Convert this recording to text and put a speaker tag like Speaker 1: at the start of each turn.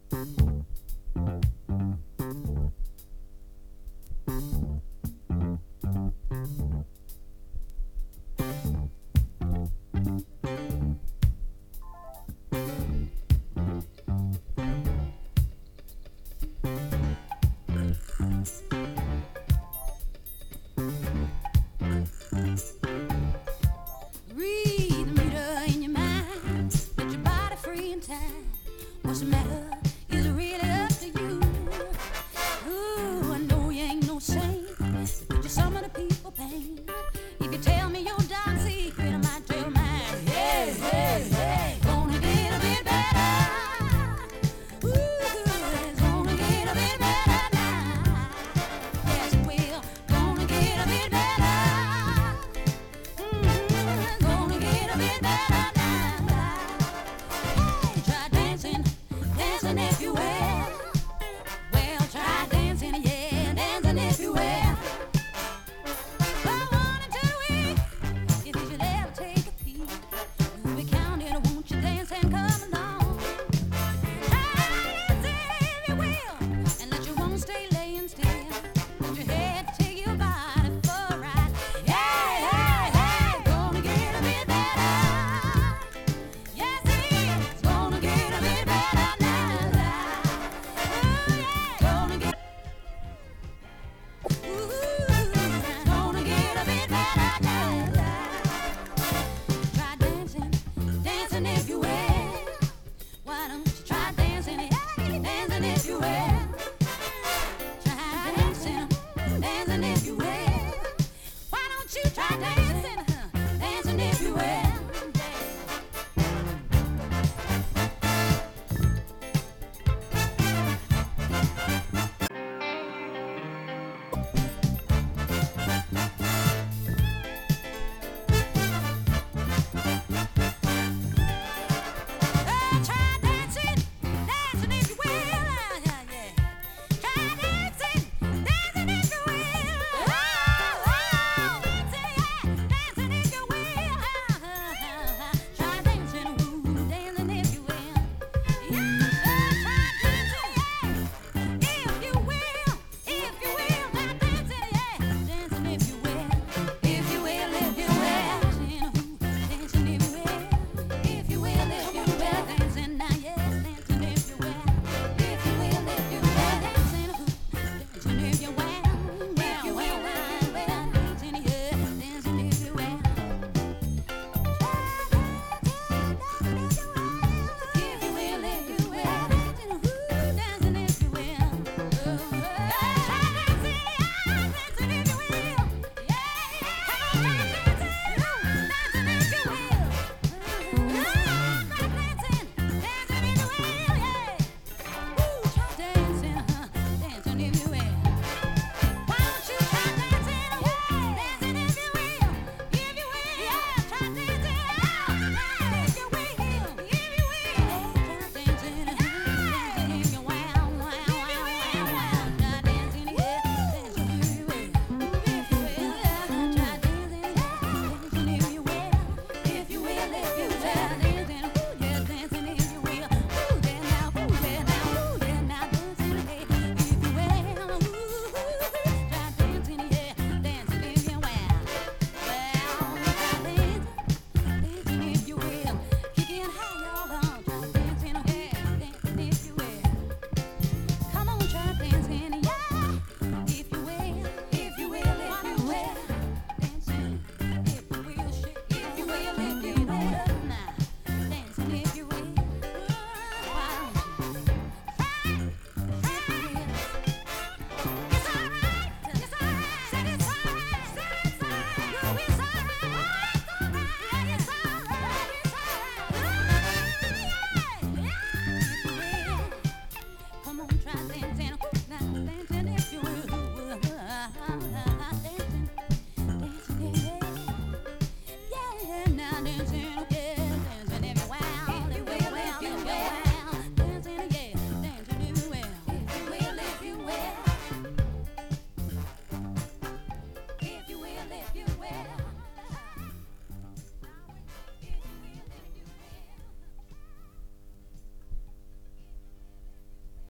Speaker 1: Read the meter in your mind, get your body free in time. What's the matter is really up to you. Ooh, I know you ain't no saint, but you're some of the people pain. If you tell me your dark secret, I might tell mine. Hey, hey, hey, gonna get a bit better. Ooh, it's gonna get a bit better now. Yes, it will, gonna get a bit better. Gonna get a bit better now. Hey, try dancing, dancing if you will. Well, try dancing, yeah, dancing if you will. Well, 1 and 2 weeks, if you should ever take a peek, you'll be counting, won't you dance and come along? Try dancing if you will, and let your won't stay laying still. Put your head to your body for a ride. Hey, hey, hey, gonna get a bit better. Yes, it is gonna get a bit better now. Ooh, yeah, gonna get. Ooh, gonna get a bit better now. Try dancing, dancing if you will. Why don't you try?